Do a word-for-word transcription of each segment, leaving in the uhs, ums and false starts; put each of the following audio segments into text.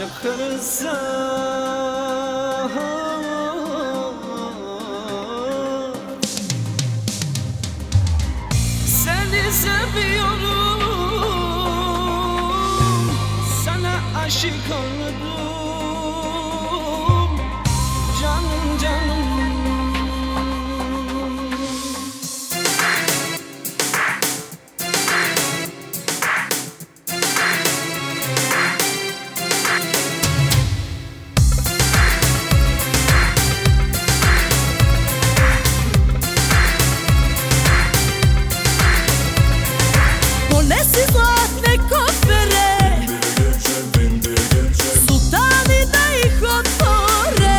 kırsa seni seviyorum, sana aşık oldum canım canım. Donesi zlatne kofere, sultani da ih otvore.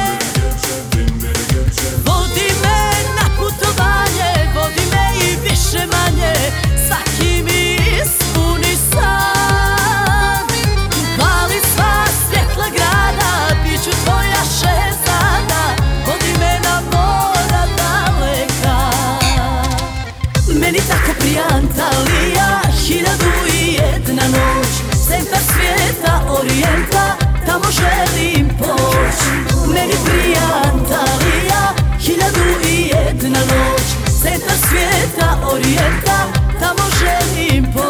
Vodi me na putovanje, vodi me i više manje, svaki mi ispuni san. Upali sva svjetla grada, bit ću tvoja šehzada, vodi me na mora daleka. Meni tako prija Antalija, hiljadu i jedna noć, centar svijeta, orijenta, tamo želim poć. Meni prija Antalija, hiljadu i jedna noć, centar svijeta, orijenta, tamo želim poć.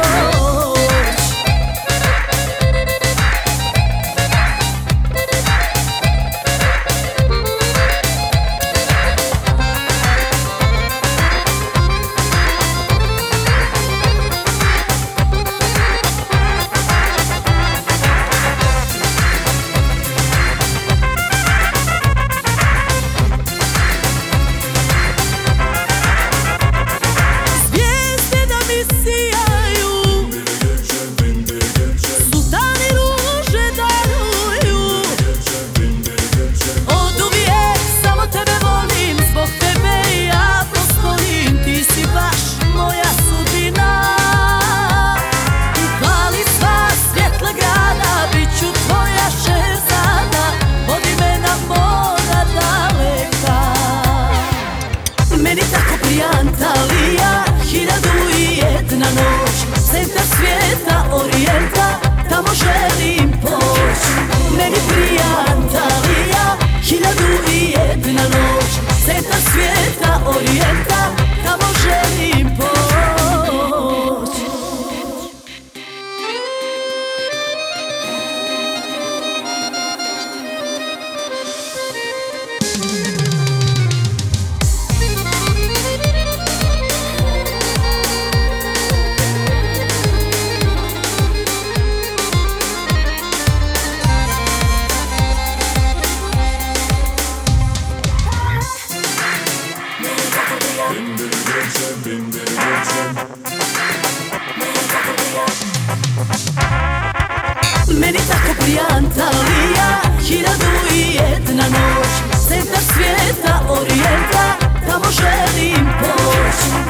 Meni tako prija Antalija, hiljadu i jedna noć, centar svijeta, orijenta, tamo želim poć. Meni prija Antalija, hiljadu i jedna noć, centar svijeta, orijenta, tamo želim poć. Meni tako prija Antalija, hiljadu i jedna noć, centar svijeta, orijenta, tamo želim poć.